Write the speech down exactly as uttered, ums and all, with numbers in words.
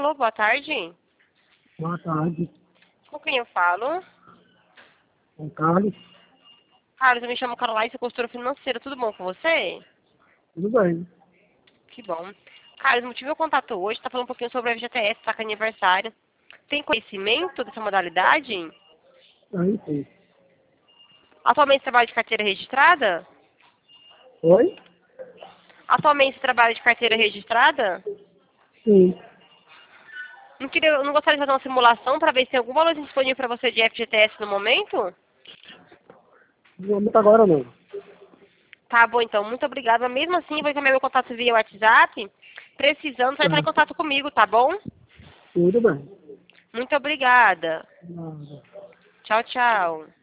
Alô, boa tarde. Boa tarde. Com quem eu falo? Com Carlos. Carlos, eu me chamo Caroline, sou consultora financeira. Tudo bom com você? Tudo bem. Que bom. Carlos, o motivo do meu contato hoje está falando um pouquinho sobre a F G T S, saca aniversário. Tem conhecimento dessa modalidade? Aí sim. Atualmente você trabalha de carteira registrada? Oi? Atualmente você trabalha de carteira registrada? Sim. Não, queria, não gostaria de fazer uma simulação para ver se tem algum valor disponível para você de F G T S no momento? No momento agora não. Tá bom, então. Muito obrigada. Mas mesmo assim, vou encaminhar meu contato via WhatsApp. Precisando, você vai entrar em Tá. contato comigo, tá bom? Tudo bem. Muito obrigada. Nada. Tchau, tchau.